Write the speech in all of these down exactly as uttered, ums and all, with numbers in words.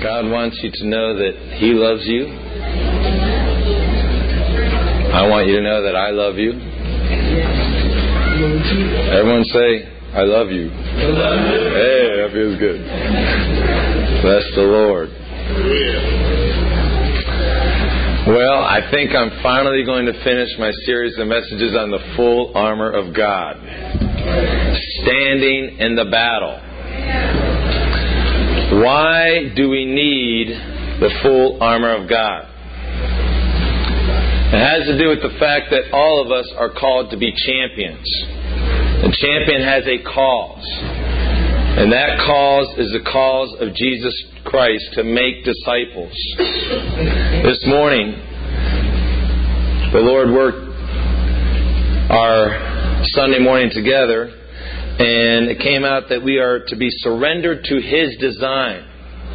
God wants you to know that He loves you. I want you to know that I love you. Everyone say, I love you. Hey, that feels good. Bless the Lord. Well, I think I'm finally going to finish my series of messages on the full armor of God. Standing in the battle. Why do we need the full armor of God? It has to do with the fact that all of us are called to be champions. The champion has a cause. And that cause is the cause of Jesus Christ to make disciples. This morning, the Lord worked our Sunday morning together, and it came out that we are to be surrendered to His design.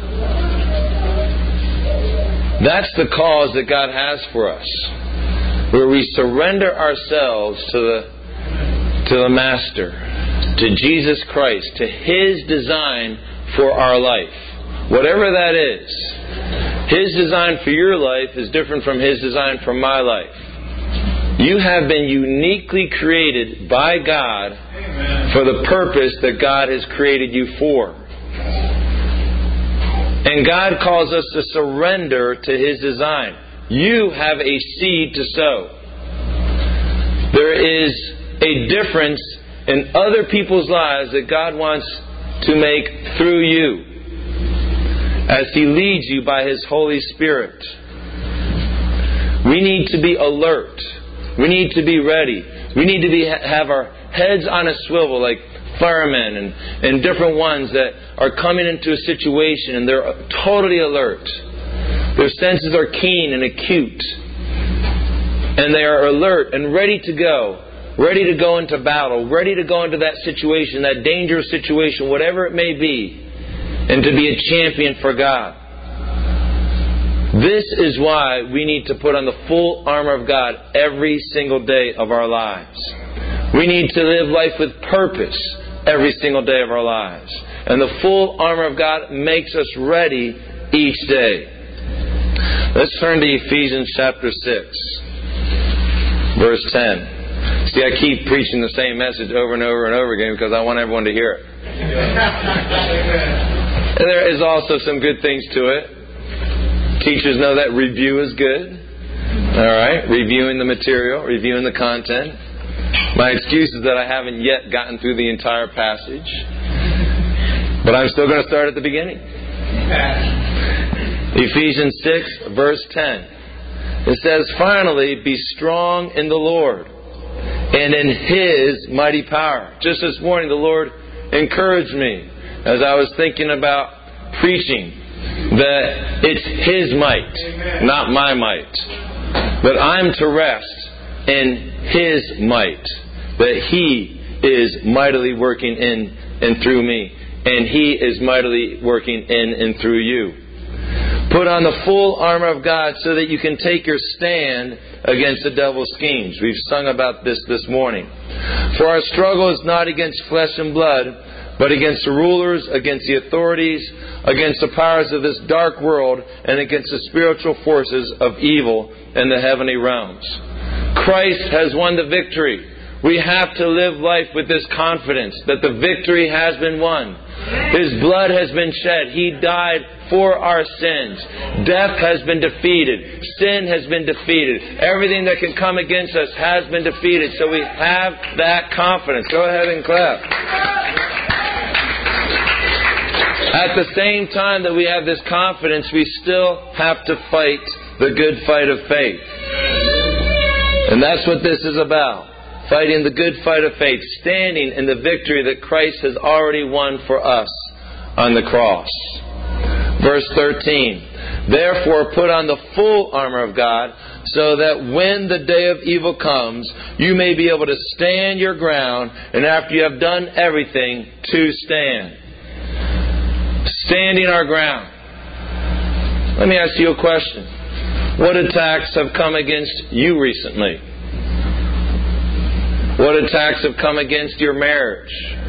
That's the cause that God has for us, where we surrender ourselves to the to the Master, to Jesus Christ, to His design for our life. Whatever that is. His design for your life is different from His design for my life. You have been uniquely created by God for the purpose that God has created you for. And God calls us to surrender to His design. You have a seed to sow. There is a difference in other people's lives that God wants to make through you as He leads you by His Holy Spirit. We need to be alert. We need to be ready. We need to be have our heads on a swivel like firemen and, and different ones that are coming into a situation and they're totally alert. Their senses are keen and acute. And they are alert and ready to go. Ready to go into battle. Ready to go into that situation, that dangerous situation, whatever it may be. And to be a champion for God. This is why we need to put on the full armor of God every single day of our lives. We need to live life with purpose every single day of our lives. And the full armor of God makes us ready each day. Let's turn to Ephesians chapter six, verse ten. See, I keep preaching the same message over and over and over again because I want everyone to hear it. And there is also some good things to it. Teachers know that review is good. Alright, reviewing the material, reviewing the content. My excuse is that I haven't yet gotten through the entire passage. But I'm still going to start at the beginning. Ephesians six, verse ten. It says, finally, be strong in the Lord and in His mighty power. Just this morning, the Lord encouraged me as I was thinking about preaching that it's His might, Amen. Not my might. That I'm to rest in His might. That He is mightily working in and through me. And He is mightily working in and through you. Put on the full armor of God so that you can take your stand against the devil's schemes. We've sung about this this morning. For our struggle is not against flesh and blood, but against the rulers, against the authorities, against the powers of this dark world, and against the spiritual forces of evil in the heavenly realms. Christ has won the victory. We have to live life with this confidence that the victory has been won. His blood has been shed. He died for our sins. Death has been defeated. Sin has been defeated. Everything that can come against us has been defeated. So we have that confidence. Go ahead and clap. At the same time that we have this confidence, we still have to fight the good fight of faith. And that's what this is about. Fighting the good fight of faith. Standing in the victory that Christ has already won for us on the cross. Verse thirteen. Therefore put on the full armor of God, so that when the day of evil comes, you may be able to stand your ground, and after you have done everything, to stand. Standing our ground. Let me ask you a question. What attacks have come against you recently? What attacks have come against your marriage?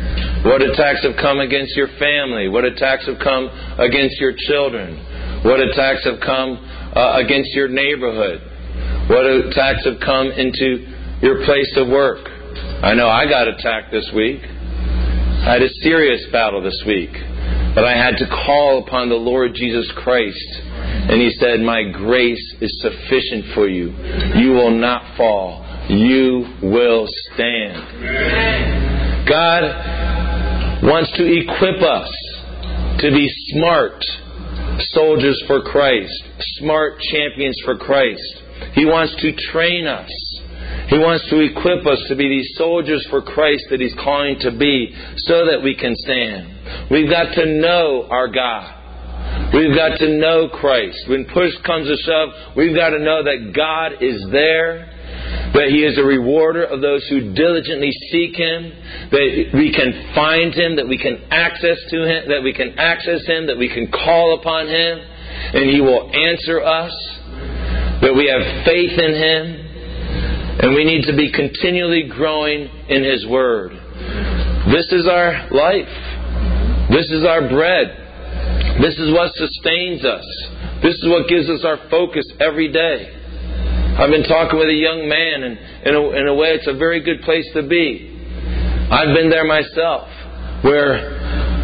What attacks have come against your family? What attacks have come against your children? What attacks have come uh, against your neighborhood? What attacks have come into your place of work? I know I got attacked this week. I had a serious battle this week. But I had to call upon the Lord Jesus Christ. And He said, my grace is sufficient for you. You will not fall. You will stand. God wants to equip us to be smart soldiers for Christ, smart champions for Christ. He wants to train us. He wants to equip us to be these soldiers for Christ that He's calling to be so that we can stand. We've got to know our God. We've got to know Christ. When push comes to shove, we've got to know that God is there, that He is a rewarder of those who diligently seek Him, that we can find Him, that we can access to Him, that we can access Him, that we can call upon Him, and He will answer us, that we have faith in Him, and we need to be continually growing in His Word. This is our life. This is our bread. This is what sustains us. This is what gives us our focus every day. I've been talking with a young man, and in a, in a way it's a very good place to be. I've been there myself, where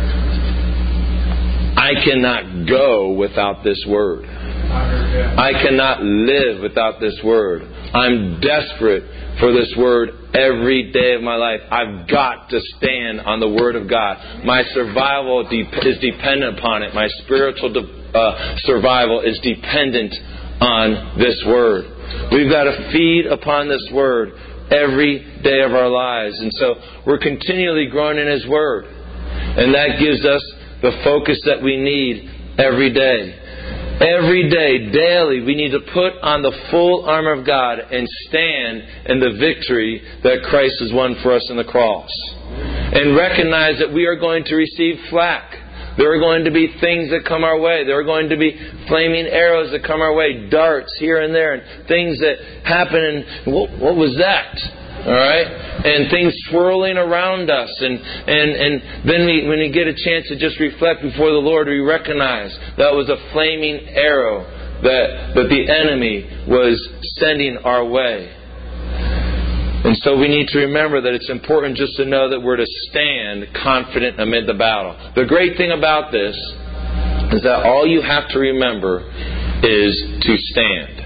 I cannot go without this Word. I cannot live without this Word. I'm desperate for this Word every day of my life. I've got to stand on the Word of God. My survival de- is dependent upon it. My spiritual de- uh, survival is dependent on this Word. We've got to feed upon this Word every day of our lives. And so we're continually growing in His Word. And that gives us the focus that we need every day. Every day, daily, we need to put on the full armor of God and stand in the victory that Christ has won for us on the cross. And recognize that we are going to receive flack. There are going to be things that come our way. There are going to be flaming arrows that come our way, darts here and there, and things that happen. And what, what was that? All right? And things swirling around us. And, and, and then we, when we get a chance to just reflect before the Lord, we recognize that was a flaming arrow that, that the enemy was sending our way. And so we need to remember that it's important just to know that we're to stand confident amid the battle. The great thing about this is that all you have to remember is to stand.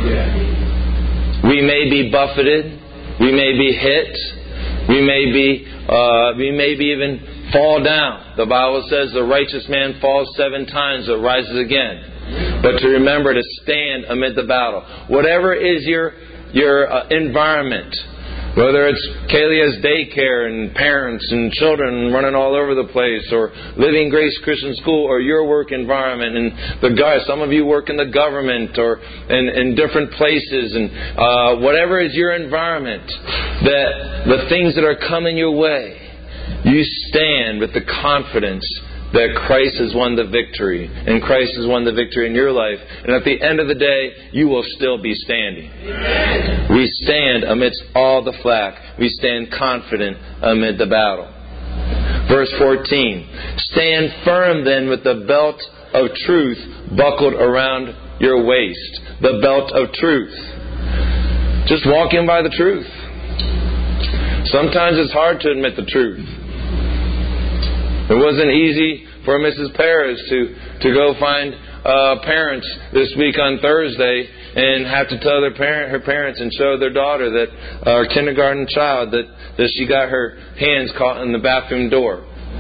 We may be buffeted. We may be hit. We may be, uh, we may be even fall down. The Bible says the righteous man falls seven times but rises again. But to remember to stand amid the battle. Whatever is your your uh, environment, whether it's Kalia's daycare and parents and children running all over the place, or Living Grace Christian School, or your work environment, and the guys, some of you work in the government or in, in different places, and uh, whatever is your environment, that the things that are coming your way, you stand with the confidence that Christ has won the victory, and Christ has won the victory in your life. And at the end of the day, you will still be standing. Amen. We stand amidst all the flack. We stand confident amid the battle. Verse fourteen. Stand firm then with the belt of truth buckled around your waist. The belt of truth. Just walk in by the truth. Sometimes it's hard to admit the truth. It wasn't easy for Missus Perez to, to go find uh, parents this week on Thursday and have to tell their parent, her parents and show their daughter, that uh, our kindergarten child, that, that she got her hands caught in the bathroom door.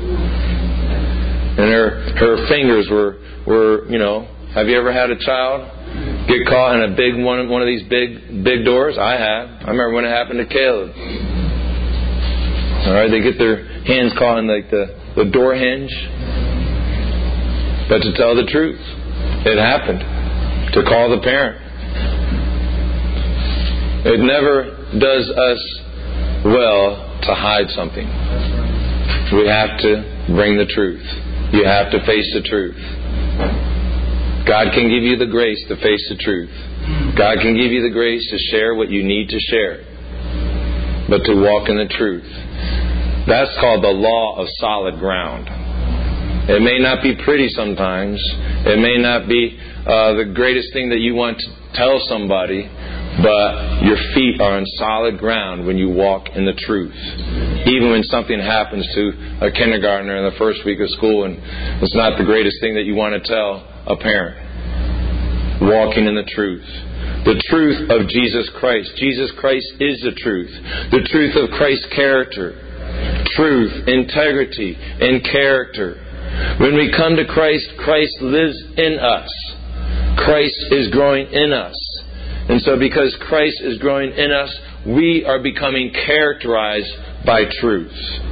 And her her fingers were, were, you know, have you ever had a child get caught in a big one, one of these big, big doors? I have. I remember when it happened to Caleb. All right, they get their hands caught in like the, the door hinge. But to tell the truth, it happened. To call the parent. It never does us well to hide something. We have to bring the truth. You have to face the truth. God can give you the grace to face the truth. God can give you the grace to share what you need to share. But to walk in the truth. That's called the law of solid ground. It may not be pretty sometimes. It may not be uh, the greatest thing that you want to tell somebody, but your feet are on solid ground when you walk in the truth. Even when something happens to a kindergartner in the first week of school and it's not the greatest thing that you want to tell a parent. Walking in the truth. The truth of Jesus Christ. Jesus Christ is the truth. The truth of Christ's character. Truth, integrity, and character. When we come to Christ, Christ lives in us. Christ is growing in us. And so because Christ is growing in us, we are becoming characterized by truth.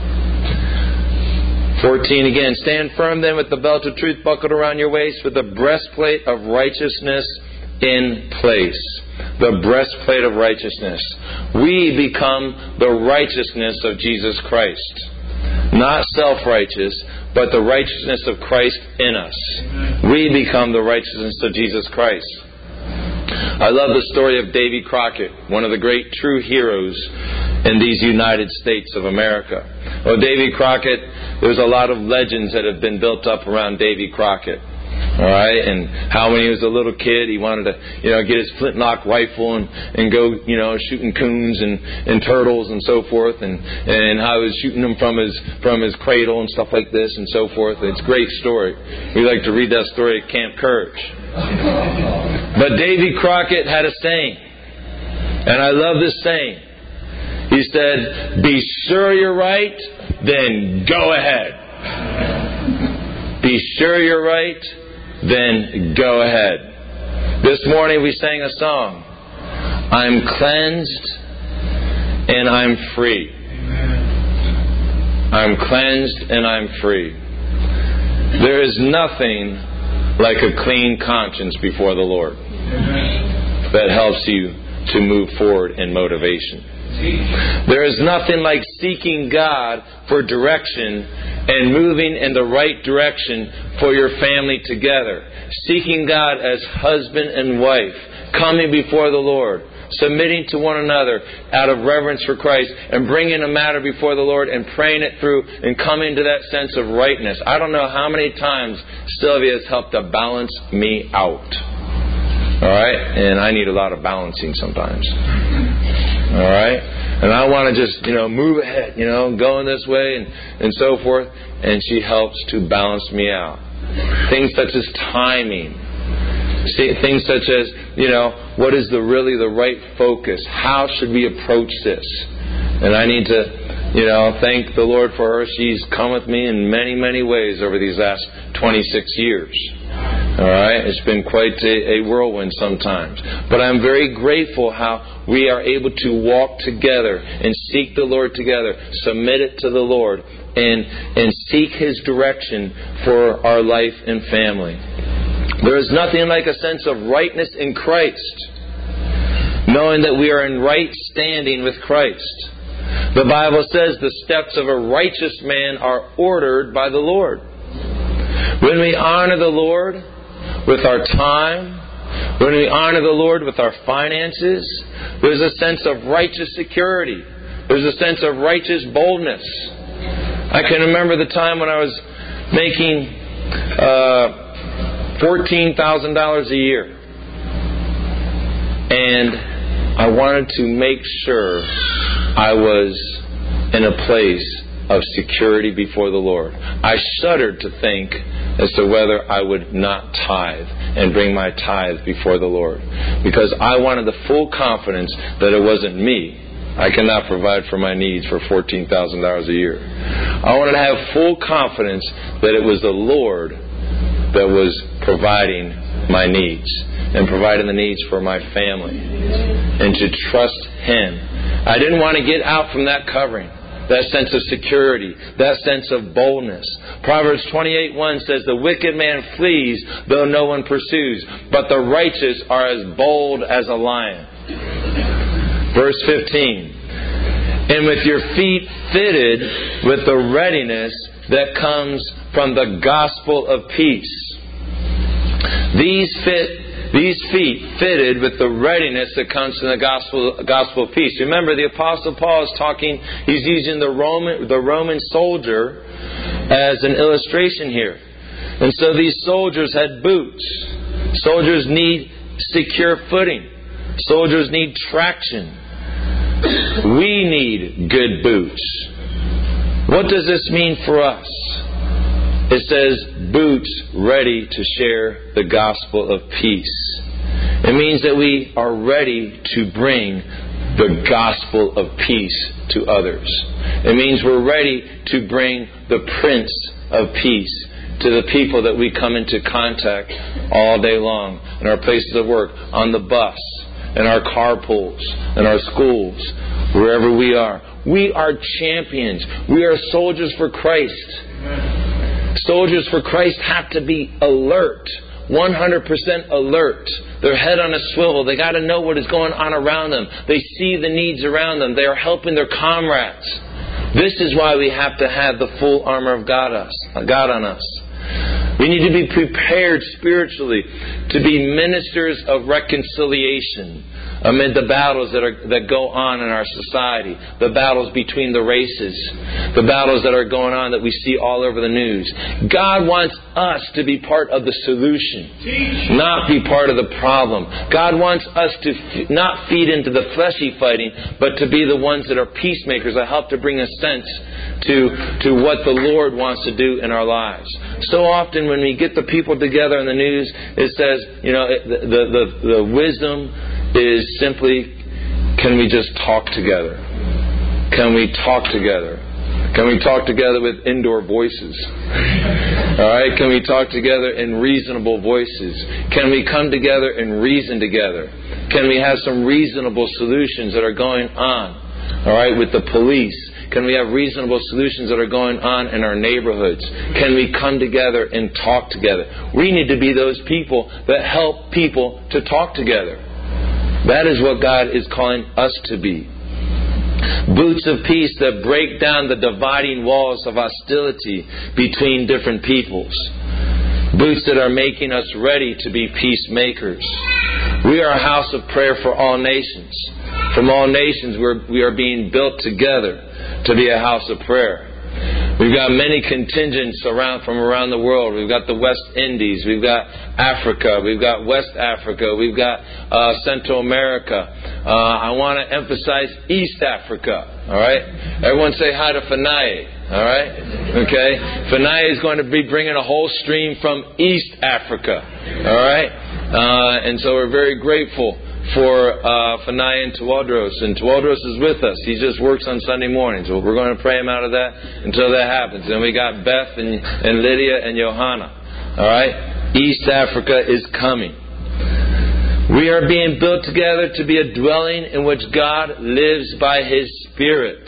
fourteen again. Stand firm then with the belt of truth buckled around your waist, with the breastplate of righteousness in place. The breastplate of righteousness. We become the righteousness of Jesus Christ. Not self-righteous, but the righteousness of Christ in us. We become the righteousness of Jesus Christ. I love the story of Davy Crockett, one of the great true heroes in these United States of America. Well, Davy Crockett, there's a lot of legends that have been built up around Davy Crockett. All right, and how when he was a little kid, he wanted to, you know, get his flintlock rifle and, and go, you know, shooting coons and, and turtles and so forth, and, and how he was shooting them from his from his cradle and stuff like this and so forth. It's a great story. We like to read that story at Camp Courage. But Davy Crockett had a saying, and I love this saying. He said, "Be sure you're right, then go ahead. Be sure you're right, then go ahead." This morning we sang a song. I'm cleansed and I'm free. I'm cleansed and I'm free. There is nothing like a clean conscience before the Lord that helps you to move forward in motivation. There is nothing like seeking God for direction and moving in the right direction for your family together. Seeking God as husband and wife, coming before the Lord, submitting to one another out of reverence for Christ, and bringing a matter before the Lord and praying it through and coming to that sense of rightness. I don't know how many times Sylvia has helped to balance me out. All right? And I need a lot of balancing sometimes. All right? And I want to just, you know, move ahead, you know, going this way and, and so forth. And she helps to balance me out. Things such as timing. See, things such as, you know, what is the really the right focus? How should we approach this? And I need to, you know, thank the Lord for her. She's come with me in many, many ways over these last twenty-six years. All right? It's been quite a, a whirlwind sometimes. But I'm very grateful how we are able to walk together and seek the Lord together, submit it to the Lord, and, and seek His direction for our life and family. There is nothing like a sense of rightness in Christ, knowing that we are in right standing with Christ. The Bible says the steps of a righteous man are ordered by the Lord. When we honor the Lord with our time, when we honor the Lord with our finances, there's a sense of righteous security. There's a sense of righteous boldness. I can remember the time when I was making uh, fourteen thousand dollars a year. And I wanted to make sure I was in a place of security before the Lord. I shuddered to think as to whether I would not tithe and bring my tithe before the Lord. Because I wanted the full confidence that it wasn't me. I cannot provide for my needs for fourteen thousand dollars a year. I wanted to have full confidence that it was the Lord that was providing my needs and providing the needs for my family, and to trust Him. I didn't want to get out from that covering, that sense of security, that sense of boldness. Proverbs twenty-eight one says, "The wicked man flees though no one pursues, but the righteous are as bold as a lion." Verse fifteen, "And with your feet fitted with the readiness that comes from the gospel of peace." These fit These feet fitted with the readiness that comes from the gospel, gospel of peace. Remember, the Apostle Paul is talking, he's using the Roman, the Roman soldier as an illustration here. And so these soldiers had boots. Soldiers need secure footing. Soldiers need traction. We need good boots. What does this mean for us? It says boots ready to share the gospel of peace. It means that we are ready to bring the gospel of peace to others. It means we're ready to bring the Prince of Peace to the people that we come into contact all day long, in our places of work, on the bus, in our carpools, in our schools, wherever we are. We are champions. We are soldiers for Christ. Soldiers for Christ have to be alert, one hundred percent alert. Their head on a swivel. They got to know what is going on around them. They see the needs around them. They are helping their comrades. This is why we have to have the full armor of God, us, God on us. We need to be prepared spiritually to be ministers of reconciliation amid the battles that are that go on in our society, the battles between the races, the battles that are going on that we see all over the news. God wants us to be part of the solution, not be part of the problem. God wants us to f- not feed into the fleshy fighting, but to be the ones that are peacemakers that help to bring a sense to to what the Lord wants to do in our lives. So often when we get the people together in the news, it says, you know, the the, the, the wisdom is simply, can we just talk together? Can we talk together? Can we talk together with indoor voices? All right? Can we talk together in reasonable voices? Can we come together and reason together? Can we have some reasonable solutions that are going on? All right, with the police. Can we have reasonable solutions that are going on in our neighborhoods? Can we come together and talk together? We need to be those people that help people to talk together. That is what God is calling us to be. Boots of peace that break down the dividing walls of hostility between different peoples. Boots that are making us ready to be peacemakers. We are a house of prayer for all nations. From all nations, we're, we are being built together to be a house of prayer. We've got many contingents around from around the world. We've got the West Indies. We've got Africa. We've got West Africa. We've got uh, Central America. Uh, I want to emphasize East Africa. All right? Everyone say hi to Fanaye. All right? Okay? Fanaye is going to be bringing a whole stream from East Africa. All right? Uh, and so we're very grateful for uh, Fanaye and Tawadros. And Tawadros is with us. He just works on Sunday mornings. So we're going to pray him out of that until that happens. And we got Beth and, and Lydia and Johanna. All right? East Africa is coming. We are being built together to be a dwelling in which God lives by His Spirit.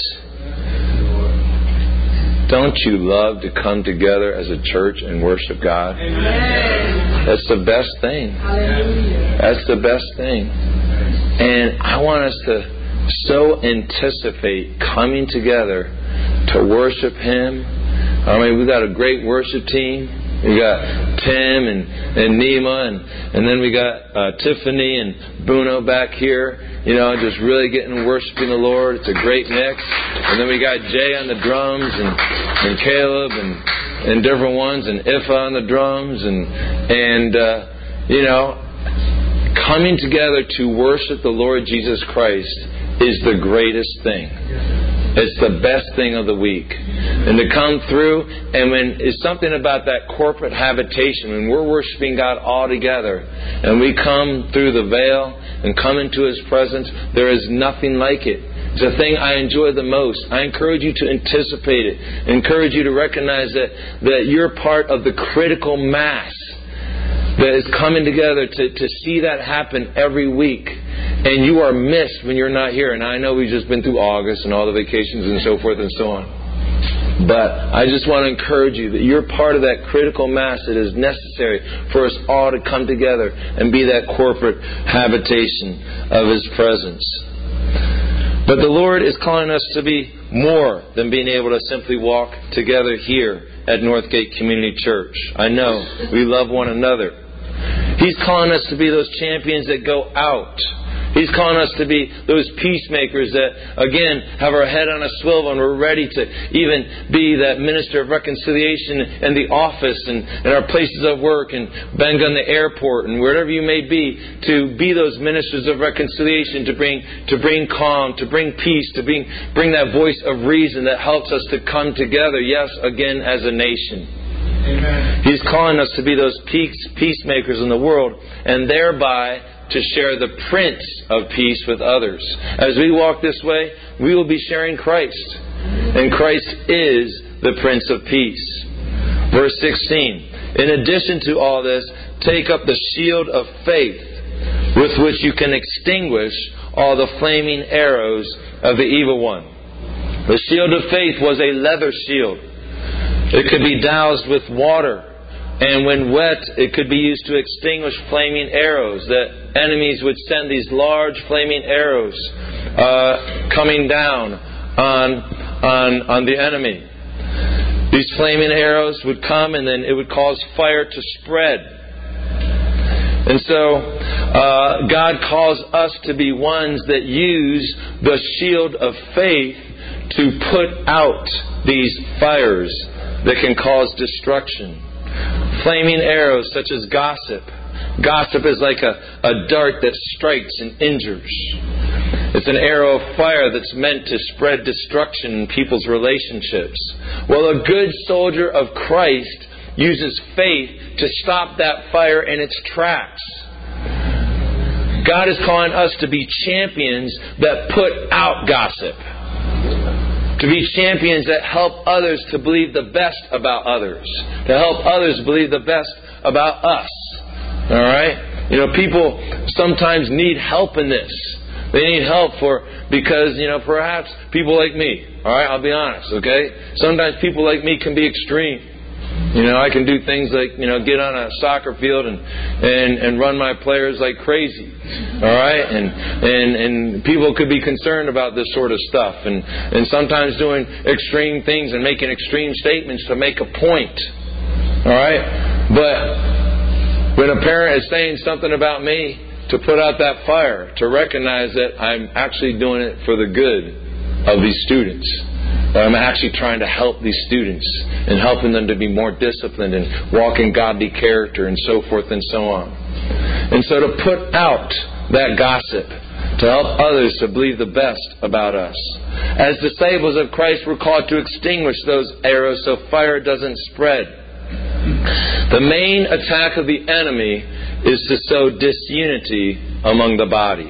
Don't you love to come together as a church and worship God? Amen. That's the best thing. Hallelujah. That's the best thing. And I want us to so anticipate coming together to worship Him. I mean, we've got a great worship team. We got Tim and, and Nima, and, and then we got uh, Tiffany and Bruno back here, you know, just really getting worshiping the Lord. It's a great mix. And then we got Jay on the drums, and, and Caleb, and, and different ones, and Ifa on the drums, and, and uh, you know, coming together to worship the Lord Jesus Christ is the greatest thing. It's the best thing of the week. And to come through, and when it's something about that corporate habitation, when we're worshiping God all together, and we come through the veil and come into His presence, there is nothing like it. It's the thing I enjoy the most. I encourage you to anticipate it. I encourage you to recognize that, that you're part of the critical mass that is coming together to, to see that happen every week. And you are missed when you're not here. And I know we've just been through August and all the vacations and so forth and so on. But I just want to encourage you that you're part of that critical mass that is necessary for us all to come together and be that corporate habitation of His presence. But the Lord is calling us to be more than being able to simply walk together here at Northgate Community Church. I know we love one another. He's calling us to be those champions that go out. He's calling us to be those peacemakers that, again, have our head on a swivel and we're ready to even be that minister of reconciliation in the office and in our places of work and bang on the airport and wherever you may be, to be those ministers of reconciliation, to bring to bring calm, to bring peace, to bring, bring that voice of reason that helps us to come together, yes, again, as a nation. Amen. He's calling us to be those peace, peacemakers in the world and thereby to share the Prince of Peace with others. As we walk this way, we will be sharing Christ. And Christ is the Prince of Peace. Verse sixteen. In addition to all this, take up the shield of faith with which you can extinguish all the flaming arrows of the evil one. The shield of faith was a leather shield. It could be doused with water. And when wet, it could be used to extinguish flaming arrows. That enemies would send these large flaming arrows uh, coming down on, on, on the enemy. These flaming arrows would come and then it would cause fire to spread. And so uh, God calls us to be ones that use the shield of faith to put out these fires that can cause destruction. Flaming arrows such as gossip. Gossip is like a, a dart that strikes and injures. It's an arrow of fire that's meant to spread destruction in people's relationships. Well, a good soldier of Christ uses faith to stop that fire in its tracks. God is calling us to be champions that put out gossip. To be champions that help others to believe the best about others. To help others believe the best about us. Alright? You know, people sometimes need help in this. They need help for, because, you know, perhaps people like me. Alright? I'll be honest, okay? Sometimes people like me can be extreme. You know, I can do things like, you know, get on a soccer field and and, and run my players like crazy. All right? And, and and people could be concerned about this sort of stuff. And, and sometimes doing extreme things and making extreme statements to make a point. All right? But when a parent is saying something about me, to put out that fire, to recognize that I'm actually doing it for the good of these students. I'm actually trying to help these students and helping them to be more disciplined and walk in godly character and so forth and so on. And so to put out that gossip, to help others to believe the best about us. As disciples of Christ, we're called to extinguish those arrows so fire doesn't spread. The main attack of the enemy is to sow disunity among the body.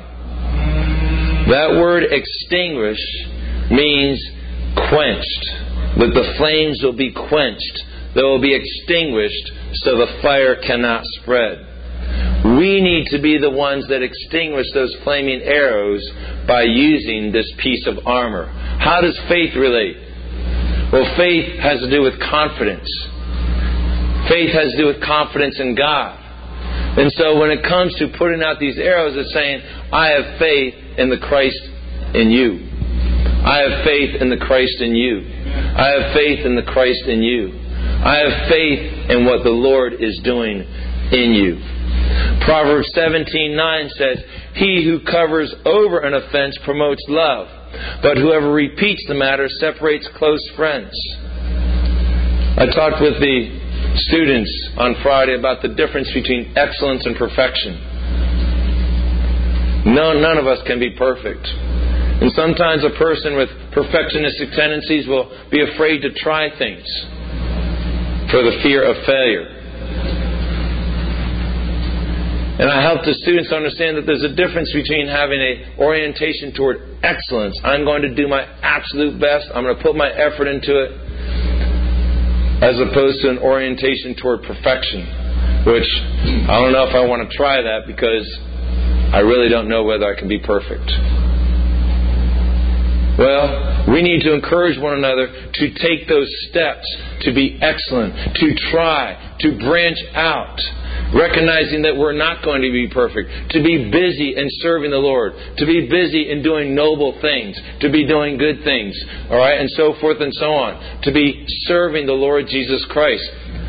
That word extinguish means quenched. That the flames will be quenched. They will be extinguished so the fire cannot spread. We need to be the ones that extinguish those flaming arrows by using this piece of armor. How does faith relate? Well, faith has to do with confidence. Faith has to do with confidence in God. And so when it comes to putting out these arrows, it's saying, I have faith in the Christ in you. I have faith in the Christ in you. I have faith in the Christ in you. I have faith in what the Lord is doing in you. Proverbs seventeen nine says, He who covers over an offense promotes love, but whoever repeats the matter separates close friends. I talked with the students on Friday about the difference between excellence and perfection. No, none of us can be perfect. And sometimes a person with perfectionistic tendencies will be afraid to try things for the fear of failure. And I help the students understand that there's a difference between having an orientation toward excellence. I'm going to do my absolute best. I'm going to put my effort into it. As opposed to an orientation toward perfection. Which, I don't know if I want to try that because I really don't know whether I can be perfect. Well, we need to encourage one another to take those steps to be excellent, to try, to branch out, recognizing that we're not going to be perfect, to be busy in serving the Lord, to be busy in doing noble things, to be doing good things, all right, and so forth and so on, to be serving the Lord Jesus Christ.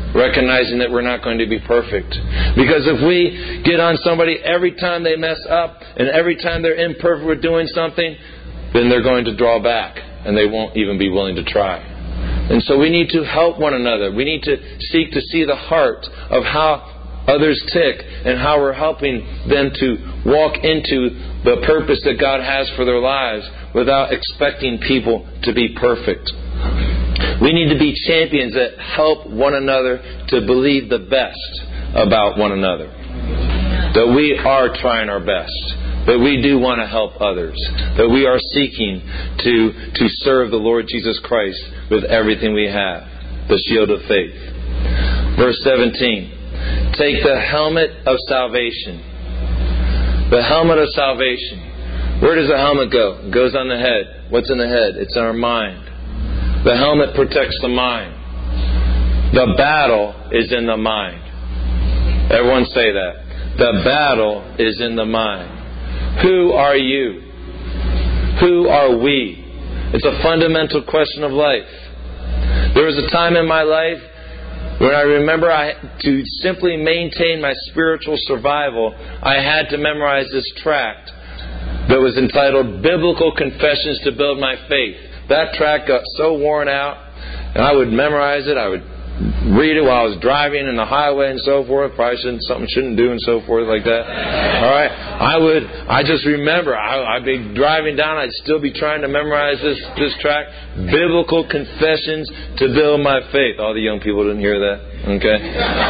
recognizing that we're not going to be perfect. Because if we get on somebody every time they mess up and every time they're imperfect with doing something, then they're going to draw back and they won't even be willing to try. And so we need to help one another. We need to seek to see the heart of how others tick and how we're helping them to walk into the purpose that God has for their lives without expecting people to be perfect. We need to be champions that help one another to believe the best about one another. That we are trying our best. That we do want to help others. That we are seeking to, to serve the Lord Jesus Christ with everything we have. The shield of faith. Verse seventeen. Take the helmet of salvation. The helmet of salvation. Where does the helmet go? It goes on the head. What's in the head? It's in our mind. The helmet protects the mind. The battle is in the mind. Everyone say that. The battle is in the mind. Who are you? Who are we? It's a fundamental question of life. There was a time in my life when I remember I, to simply maintain my spiritual survival, I had to memorize this tract that was entitled Biblical Confessions to Build My Faith. That tract got so worn out, and I would memorize it. I would read it while I was driving in the highway and so forth. Probably shouldn't, something shouldn't do and so forth like that. All right, I would. I just remember I, I'd be driving down. I'd still be trying to memorize this this tract, Biblical Confessions to Build My Faith. All the young people didn't hear that. Okay.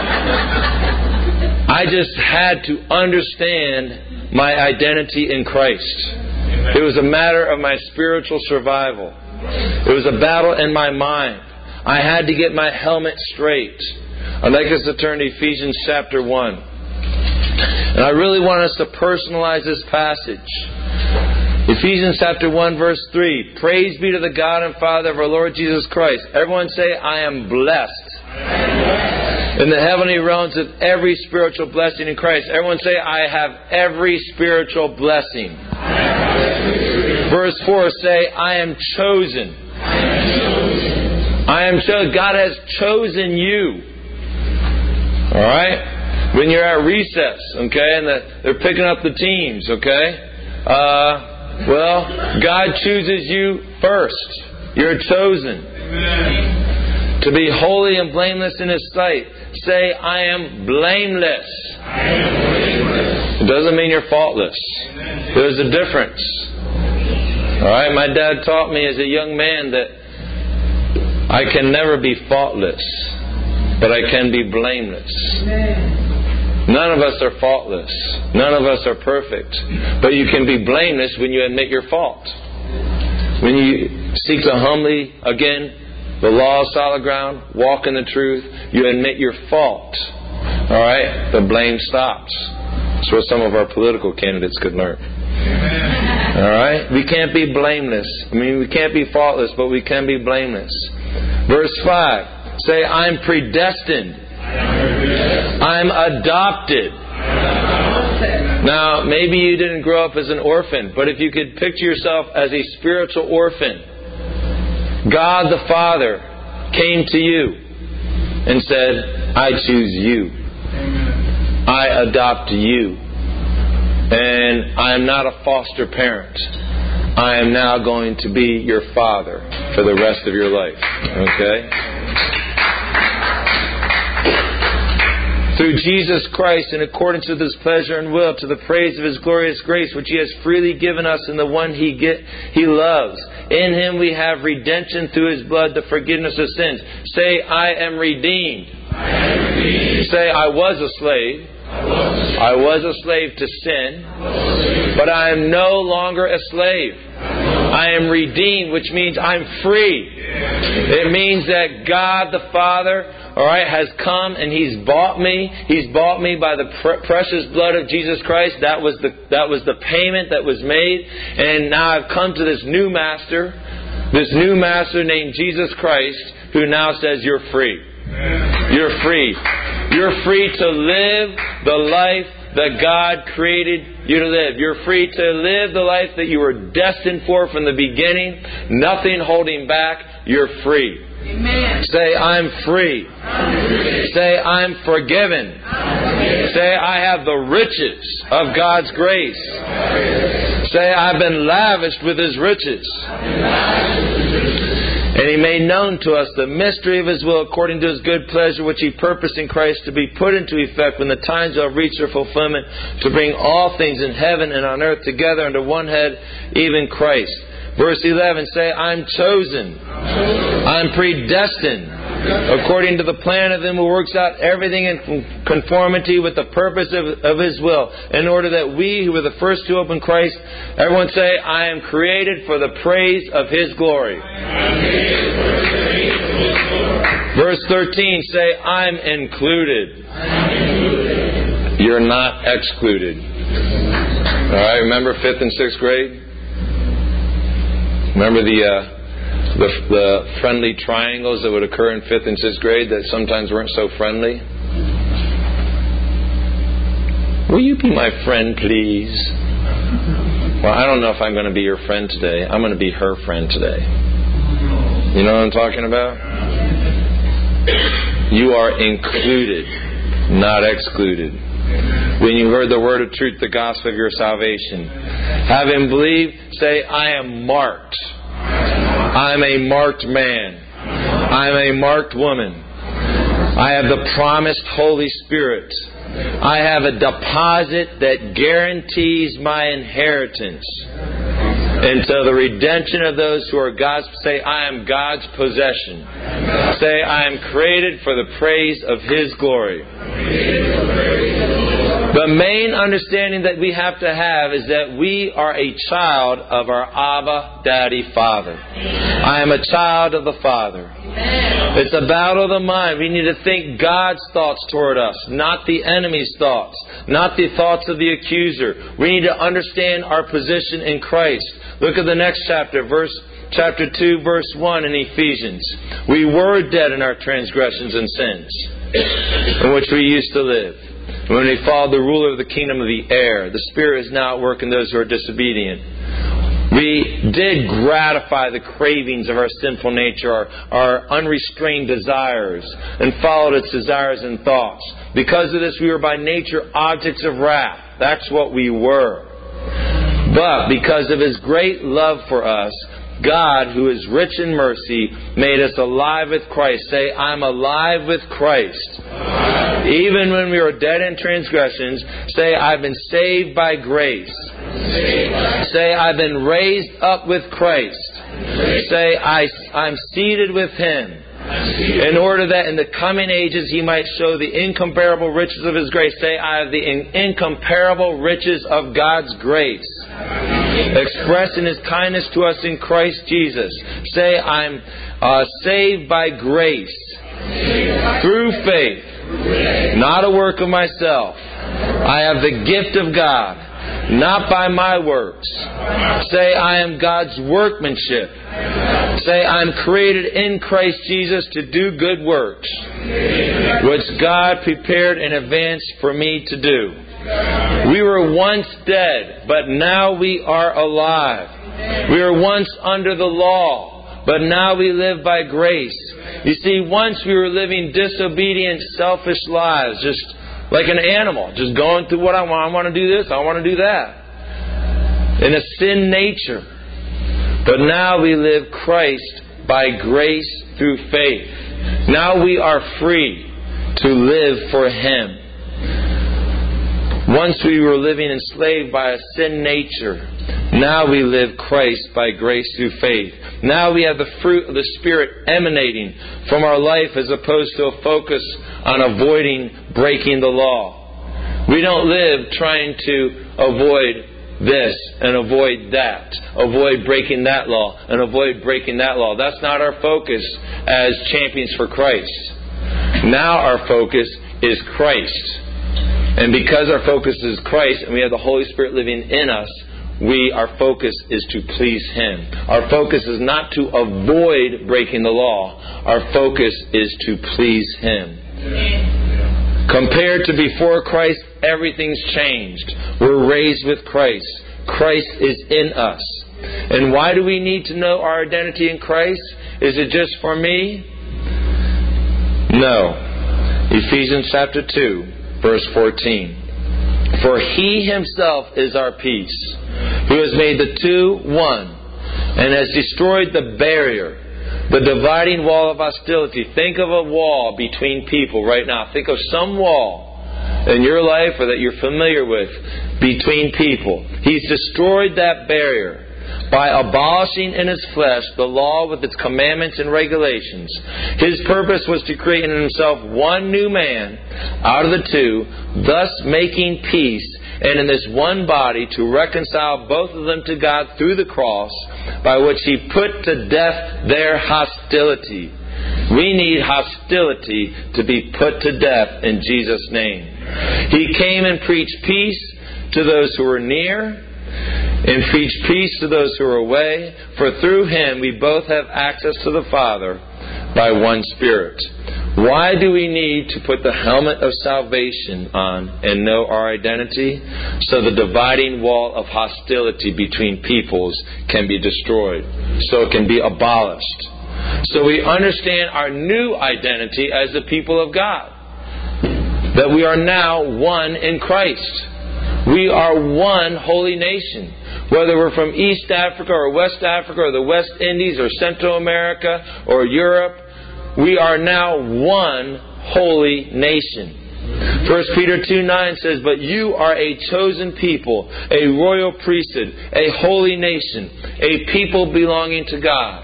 I just had to understand my identity in Christ. It was a matter of my spiritual survival. It was a battle in my mind. I had to get my helmet straight. I'd like us to turn to Ephesians chapter one. And I really want us to personalize this passage. Ephesians chapter one verse three. Praise be to the God and Father of our Lord Jesus Christ. Everyone say, I am blessed. In the heavenly realms of every spiritual blessing in Christ. Everyone say, I have every spiritual blessing. Verse four, say, I am chosen. I am chosen. God has chosen you. Alright? When you're at recess, okay, and the, they're picking up the teams, okay? Uh, well, God chooses you first. You're chosen. Amen. To be holy and blameless in His sight. Say, I am blameless. I am blameless. It doesn't mean you're faultless. Amen. There's a difference. Alright, my dad taught me as a young man that I can never be faultless, but I can be blameless. None of us are faultless. None of us are perfect. But you can be blameless when you admit your fault. When you seek to humbly, again, the law of solid ground, walk in the truth, you admit your fault. Alright? The blame stops. That's what some of our political candidates could learn. Alright? We can't be blameless. I mean, we can't be faultless, but we can be blameless. Verse five. Say, I'm predestined. I'm adopted. Now, maybe you didn't grow up as an orphan, but if you could picture yourself as a spiritual orphan, God the Father came to you and said, I choose you. I adopt you. And I am not a foster parent. I am now going to be your father for the rest of your life. Okay? Through Jesus Christ, in accordance with His pleasure and will, to the praise of His glorious grace, which He has freely given us in the one He get, He loves. In Him we have redemption through His blood, the forgiveness of sins. Say, I am redeemed. I am redeemed. Say, I was a slave. I was a slave to sin, but I am no longer a slave. I am redeemed, which means I'm free. It means that God the Father, all right, has come and He's bought me. He's bought me by the pre- precious blood of Jesus Christ. That was the that was the payment that was made. And now I've come to this new master, this new master named Jesus Christ, who now says you're free. You're free. You're free to live the life that God created you to live. You're free to live the life that you were destined for from the beginning. Nothing holding back. You're free. Amen. Say, I'm free. I'm free. Say, I'm forgiven. I'm forgiven. Say, I have the riches of God's grace. Say, I've been lavished with His riches. And He made known to us the mystery of His will according to His good pleasure, which He purposed in Christ to be put into effect when the times shall reach their fulfillment, to bring all things in heaven and on earth together under one head, even Christ. Verse eleven, say, I'm chosen. I'm predestined. According to the plan of Him who works out everything in conformity with the purpose of, of His will, in order that we who were the first to open Christ, everyone say, I am created for the praise of His glory. Verse thirteen, say, I'm included. You're not excluded. Alright, remember fifth and sixth grade? Remember the... Uh, The, the friendly triangles that would occur in fifth and sixth grade that sometimes weren't so friendly? Will you be my friend, please? Well, I don't know if I'm going to be your friend today. I'm going to be her friend today. You know what I'm talking about? You are included, not excluded. When you heard the word of truth, the gospel of your salvation, having believed, say, I am marked. I'm a marked man. I'm a marked woman. I have the promised Holy Spirit. I have a deposit that guarantees my inheritance until the redemption of those who are God's. Say, I am God's possession. Say, I am created for the praise of His glory. The main understanding that we have to have is that we are a child of our Abba, Daddy, Father. I am a child of the Father. It's a battle of the mind. We need to think God's thoughts toward us, not the enemy's thoughts, not the thoughts of the accuser. We need to understand our position in Christ. Look at the next chapter, verse chapter two, verse one in Ephesians. We were dead in our transgressions and sins, in which we used to live, when we followed the ruler of the kingdom of the air. The Spirit is now at work in those who are disobedient. We did gratify the cravings of our sinful nature, our, our unrestrained desires, and followed its desires and thoughts. Because of this, we were by nature objects of wrath. That's what we were. But because of His great love for us, God, who is rich in mercy, made us alive with Christ. Say, I'm alive with Christ. Even when we were dead in transgressions, say, I've been saved by grace. Say, I've been raised up with Christ. Say, I, I'm seated with Him, in order that in the coming ages He might show the incomparable riches of His grace. Say, I have the in- incomparable riches of God's grace, expressed in His kindness to us in Christ Jesus. Say, I'm uh, saved by grace, through faith, not a work of myself. I have the gift of God, not by my works. Say, I am God's workmanship. Say, I'm created in Christ Jesus to do good works, which God prepared in advance for me to do. We were once dead, but now we are alive. We were once under the law, but now we live by grace. You see, once we were living disobedient, selfish lives, just like an animal, just going through what I want. I want to do this, I want to do that, in a sin nature. But now we live Christ by grace through faith. Now we are free to live for Him. Once we were living enslaved by a sin nature. Now we live Christ by grace through faith. Now we have the fruit of the Spirit emanating from our life, as opposed to a focus on avoiding breaking the law. We don't live trying to avoid this and avoid that, avoid breaking that law and avoid breaking that law. That's not our focus as champions for Christ. Now our focus is Christ. And because our focus is Christ and we have the Holy Spirit living in us, we, our focus is to please Him. Our focus is not to avoid breaking the law. Our focus is to please Him. Compared to before Christ, everything's changed. We're raised with Christ. Christ is in us. And why do we need to know our identity in Christ? Is it just for me? No. Ephesians chapter two, verse fourteen. For He Himself is our peace, who has made the two one, and has destroyed the barrier, the dividing wall of hostility. Think of a wall between people right now. Think of some wall in your life or that you're familiar with between people. He's destroyed that barrier by abolishing in His flesh the law with its commandments and regulations. His purpose was to create in Himself one new man out of the two, thus making peace, and in this one body to reconcile both of them to God through the cross, by which He put to death their hostility. We need hostility to be put to death in Jesus' name. He came and preached peace to those who were near, and preach peace to those who are away, for through Him we both have access to the Father by one Spirit. Why do we need to put the helmet of salvation on and know our identity? So the dividing wall of hostility between peoples can be destroyed. So it can be abolished. So we understand our new identity as the people of God. That we are now one in Christ. We are one holy nation. Whether we're from East Africa or West Africa or the West Indies or Central America or Europe, we are now one holy nation. First Peter two nine says, but you are a chosen people, a royal priesthood, a holy nation, a people belonging to God.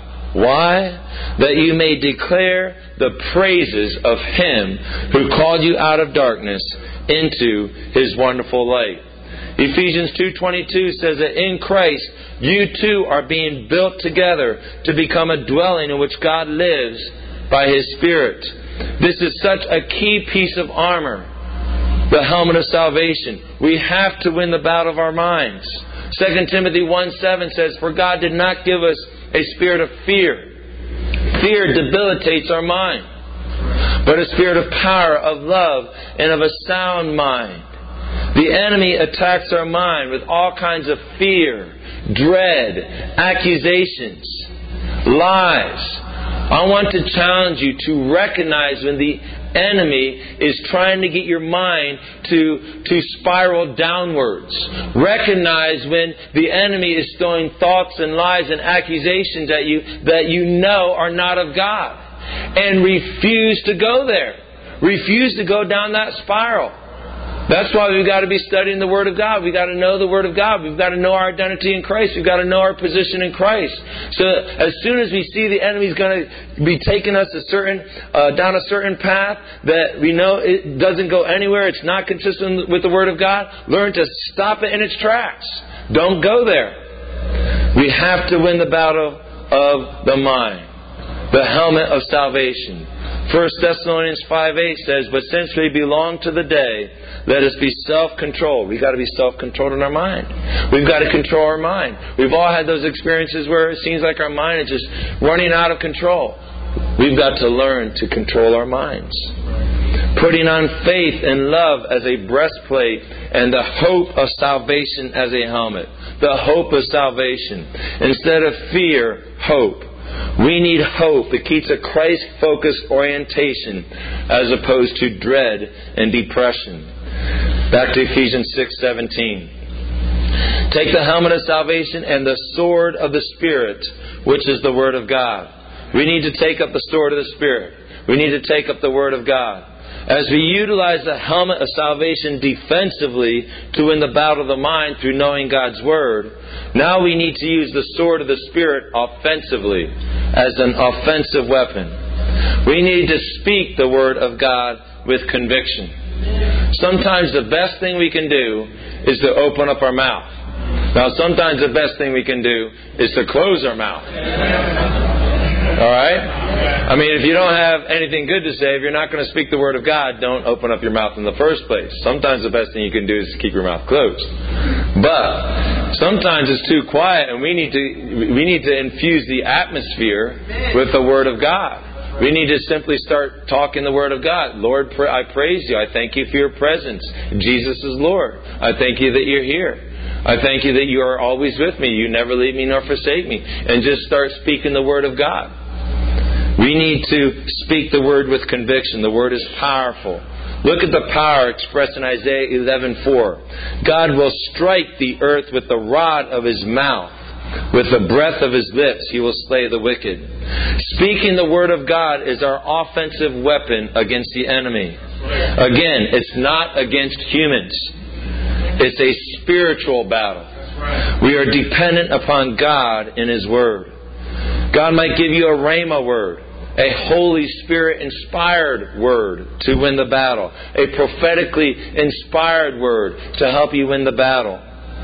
Why? That you may declare the praises of Him who called you out of darkness into His wonderful light. Ephesians two twenty-two says that in Christ you too are being built together to become a dwelling in which God lives by His Spirit. This is such a key piece of armor, the helmet of salvation. We have to win the battle of our minds. Second Timothy one seven says, for God did not give us a spirit of fear. Fear debilitates our mind. But a spirit of power, of love, and of a sound mind. The enemy attacks our mind with all kinds of fear, dread, accusations, lies. I want to challenge you to recognize when the enemy is trying to get your mind to, to spiral downwards. Recognize when the enemy is throwing thoughts and lies and accusations at you that you know are not of God. And refuse to go there. Refuse to go down that spiral. That's why we've got to be studying the Word of God. We've got to know the Word of God. We've got to know our identity in Christ. We've got to know our position in Christ. So as soon as we see the enemy's going to be taking us a certain uh, down a certain path that we know it doesn't go anywhere, it's not consistent with the Word of God, learn to stop it in its tracks. Don't go there. We have to win the battle of the mind. The helmet of salvation. First Thessalonians five eight says, but since we belong to the day, let us be self-controlled. We've got to be self-controlled in our mind. We've got to control our mind. We've all had those experiences where it seems like our mind is just running out of control. We've got to learn to control our minds. Putting on faith and love as a breastplate and the hope of salvation as a helmet. The hope of salvation. Instead of fear, hope. We need hope that keeps a Christ-focused orientation as opposed to dread and depression. Back to Ephesians six seventeen. Take the helmet of salvation and the sword of the Spirit, which is the Word of God. We need to take up the sword of the Spirit. We need to take up the Word of God. As we utilize the helmet of salvation defensively to win the battle of the mind through knowing God's Word, now we need to use the sword of the Spirit offensively as an offensive weapon. We need to speak the Word of God with conviction. Sometimes the best thing we can do is to open up our mouth. Now sometimes the best thing we can do is to close our mouth. Alright? I mean, if you don't have anything good to say, if you're not going to speak the Word of God, don't open up your mouth in the first place. Sometimes the best thing you can do is to keep your mouth closed. But sometimes it's too quiet, and we need to we need to infuse the atmosphere with the Word of God. We need to simply start talking the Word of God. Lord, I praise you. I thank you for your presence. Jesus is Lord. I thank you that you're here. I thank you that you are always with me. You never leave me nor forsake me. And just start speaking the Word of God. We need to speak the Word with conviction. The Word is powerful. Look at the power expressed in Isaiah eleven four. God will strike the earth with the rod of His mouth. With the breath of His lips, He will slay the wicked. Speaking the Word of God is our offensive weapon against the enemy. Again, it's not against humans. It's a spiritual battle. We are dependent upon God and His Word. God might give you a Rhema word, a Holy Spirit inspired word to win the battle, a prophetically inspired word to help you win the battle.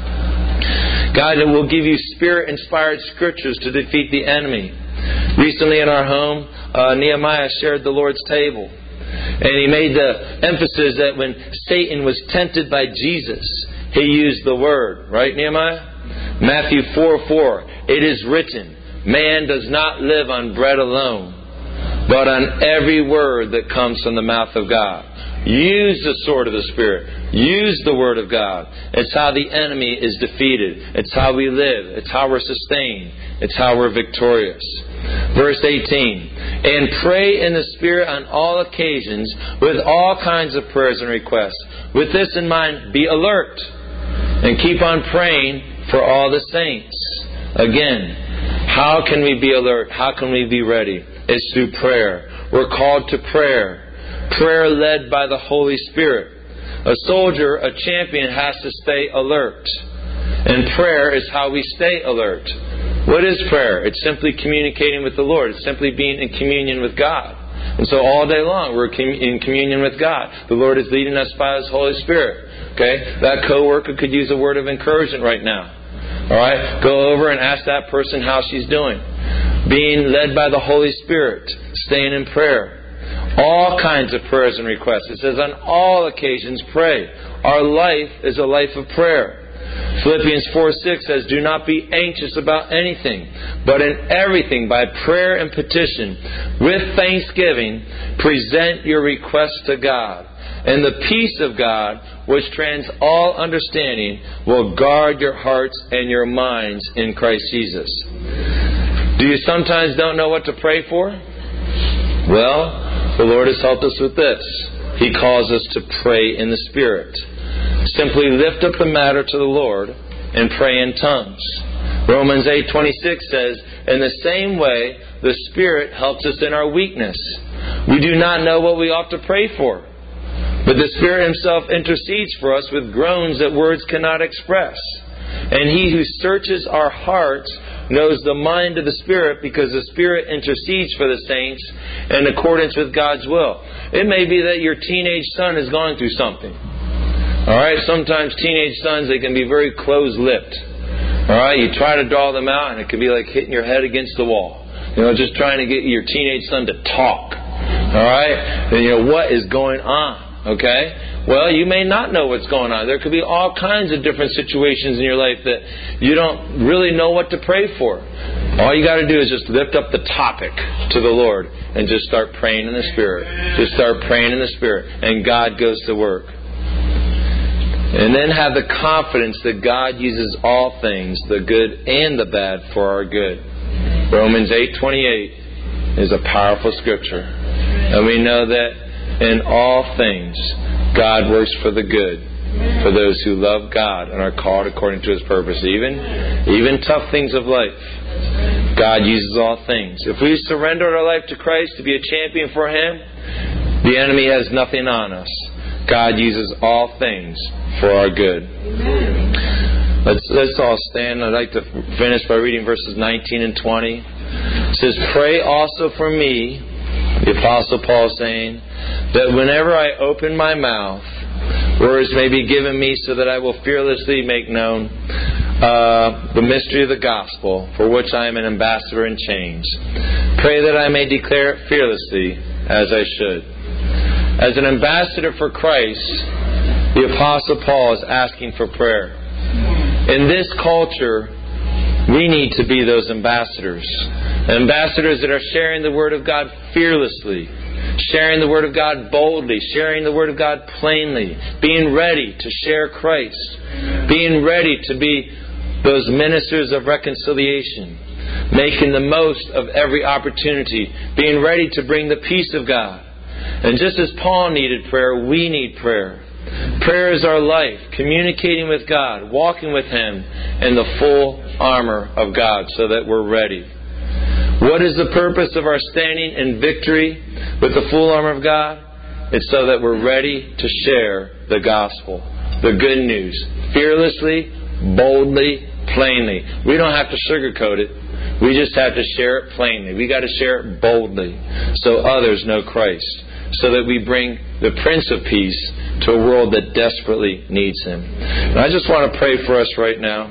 God will give you Spirit-inspired scriptures to defeat the enemy. Recently in our home, uh, Nehemiah shared the Lord's table. And he made the emphasis that when Satan was tempted by Jesus, he used the Word. Right, Nehemiah? Matthew four four. It is written, man does not live on bread alone, but on every word that comes from the mouth of God. Use the sword of the Spirit. Use the Word of God. It's how the enemy is defeated. It's how we live. It's how we're sustained. It's how we're victorious. Verse eighteen. And pray in the Spirit on all occasions with all kinds of prayers and requests. With this in mind, be alert and keep on praying for all the saints. Again, how can we be alert? How can we be ready? It's through prayer. We're called to prayer. Prayer led by the Holy Spirit. A soldier, a champion, has to stay alert. And prayer is how we stay alert. What is prayer? It's simply communicating with the Lord. It's simply being in communion with God. And so all day long we're in communion with God. The Lord is leading us by His Holy Spirit. Okay? That coworker could use a word of encouragement right now. Alright? Go over and ask that person how she's doing. Being led by the Holy Spirit. Staying in prayer. All kinds of prayers and requests. It says on all occasions pray. Our life is a life of prayer. Philippians four six says, do not be anxious about anything, but in everything by prayer and petition, with thanksgiving, present your requests to God. And the peace of God, which transcends all understanding, will guard your hearts and your minds in Christ Jesus. Do you sometimes don't know what to pray for? Well, the Lord has helped us with this. He calls us to pray in the Spirit. Simply lift up the matter to the Lord and pray in tongues. Romans eight twenty-six says, in the same way, the Spirit helps us in our weakness. We do not know what we ought to pray for, but the Spirit Himself intercedes for us with groans that words cannot express. And He who searches our hearts knows the mind of the Spirit, because the Spirit intercedes for the saints in accordance with God's will. It may be that your teenage son is going through something. Alright, sometimes teenage sons, they can be very close-lipped. Alright, you try to draw them out and it can be like hitting your head against the wall. You know, just trying to get your teenage son to talk. Alright, and you know, what is going on? Okay? Well, you may not know what's going on. There could be all kinds of different situations in your life that you don't really know what to pray for. All you got to do is just lift up the topic to the Lord and just start praying in the Spirit. Just start praying in the Spirit, and God goes to work. And then have the confidence that God uses all things, the good and the bad, for our good. Romans eight twenty-eight is a powerful scripture. And we know that in all things, God works for the good, for those who love God and are called according to His purpose. Even, even tough things of life, God uses all things. If we surrender our life to Christ to be a champion for Him, the enemy has nothing on us. God uses all things for our good. Let's, let's all stand. I'd like to finish by reading verses nineteen and twenty. It says, pray also for me, the Apostle Paul saying, that whenever I open my mouth, words may be given me so that I will fearlessly make known uh, the mystery of the gospel, for which I am an ambassador in chains. Pray that I may declare it fearlessly as I should. As an ambassador for Christ, the Apostle Paul is asking for prayer. In this culture, we need to be those ambassadors. Ambassadors that are sharing the Word of God fearlessly, sharing the Word of God boldly, sharing the Word of God plainly, being ready to share Christ, being ready to be those ministers of reconciliation, making the most of every opportunity, being ready to bring the peace of God. And just as Paul needed prayer, we need prayer. Prayer is our life, communicating with God, walking with Him in the full armor of God so that we're ready. What is the purpose of our standing in victory with the full armor of God? It's so that we're ready to share the gospel, the good news, fearlessly, boldly, plainly. We don't have to sugarcoat it. We just have to share it plainly. We got to share it boldly so others know Christ, so that we bring the Prince of Peace to a world that desperately needs Him. And I just want to pray for us right now.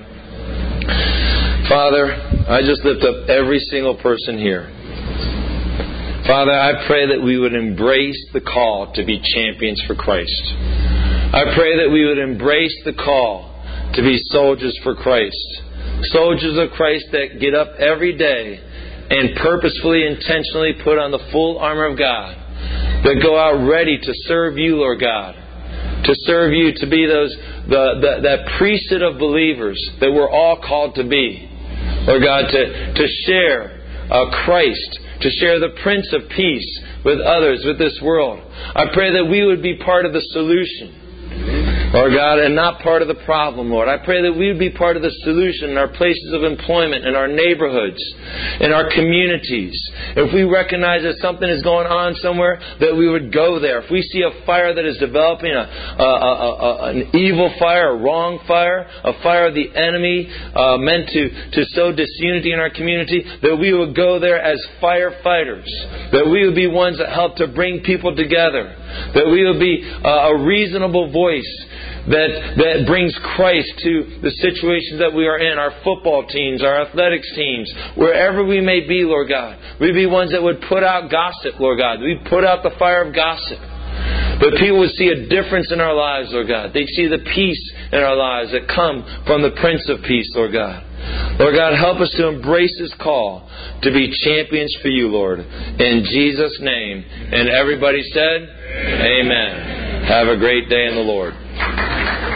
Father, I just lift up every single person here. Father, I pray that we would embrace the call to be champions for Christ. I pray that we would embrace the call to be soldiers for Christ. Soldiers of Christ that get up every day and purposefully, intentionally put on the full armor of God. That go out ready to serve You, Lord God. To serve You, to be those the, the that priesthood of believers that we're all called to be. Lord God, to, to share uh, Christ, to share the Prince of Peace with others, with this world. I pray that we would be part of the solution, Lord God, and not part of the problem, Lord. I pray that we would be part of the solution in our places of employment, in our neighborhoods, in our communities. If we recognize that something is going on somewhere, that we would go there. If we see a fire that is developing, a, a, a, a an evil fire, a wrong fire, a fire of the enemy uh, meant to, to sow disunity in our community, that we would go there as firefighters. That we would be ones that help to bring people together. That we would be uh, a reasonable voice that that brings Christ to the situations that we are in, our football teams, our athletics teams, wherever we may be, Lord God. We'd be ones that would put out gossip, Lord God. We'd put out the fire of gossip. But people would see a difference in our lives, Lord God. They'd see the peace in our lives that come from the Prince of Peace, Lord God. Lord God, help us to embrace His call to be champions for You, Lord. In Jesus' name. And everybody said, Amen. Amen. Have a great day in the Lord.